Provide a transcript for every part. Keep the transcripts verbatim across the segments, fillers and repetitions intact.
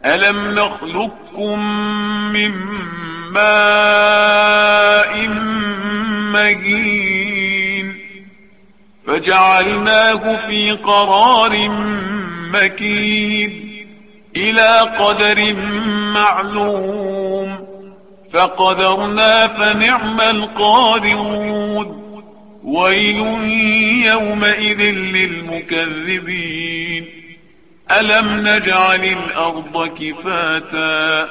ألم نخلقكم من ماء مهين فجعلناه في قرار مكين إلى قدر معلوم فقدرنا فنعم القادرون ويل يومئذ للمكذبين ألم نجعل الأرض كفاتا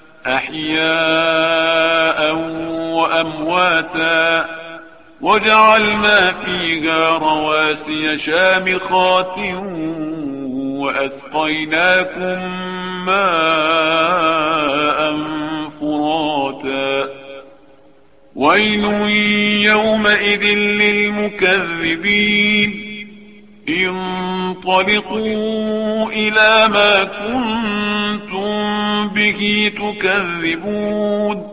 أحياء وأمواتا وجعلنا فيها رواسي شامخات وأسقيناكم ماء فراتا ويل يومئذ للمكذبين انطلقوا إلى ما كنتم به تكذبون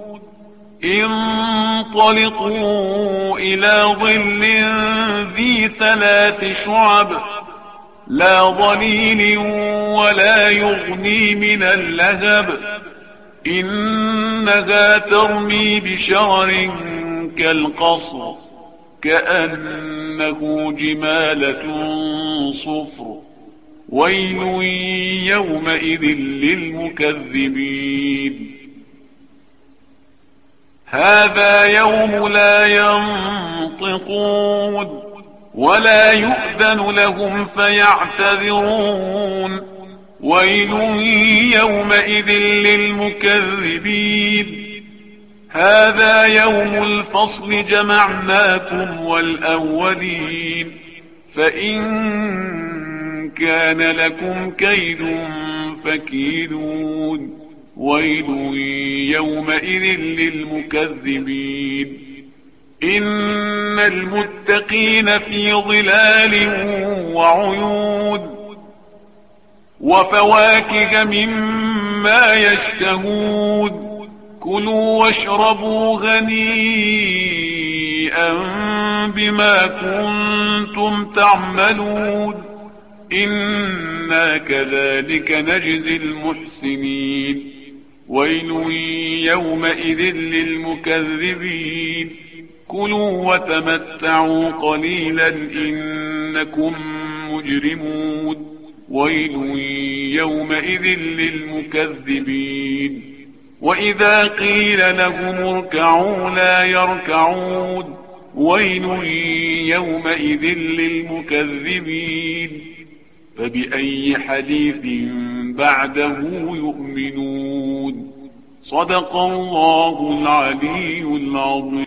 انطلقوا إلى ظل ذي ثلاث شعب لا ظليل ولا يغني من اللهب إنها ترمي بشرر كالقصر كأنه جمالة صفر ويل يومئذ للمكذبين هذا يوم لا ينطقون ولا يؤذن لهم فيعتذرون ويل يومئذ للمكذبين هذا يوم الفصل جمعناكم والأولين فإن كان لكم كيد فكيدون ويل يومئذ للمكذبين إن المتقين في ظلال وعيون وفواكه مما يشتهون كلوا واشربوا هنيئا بما كنتم تعملون إنا كذلك نجزي المحسنين ويل يومئذ للمكذبين كلوا وتمتعوا قليلا إنكم مجرمون ويل يومئذ للمكذبين وإذا قيل لهم اركعوا لا يركعون ويل يومئذ للمكذبين فبأي حديث بعده يؤمنون صدق الله العلي العظيم.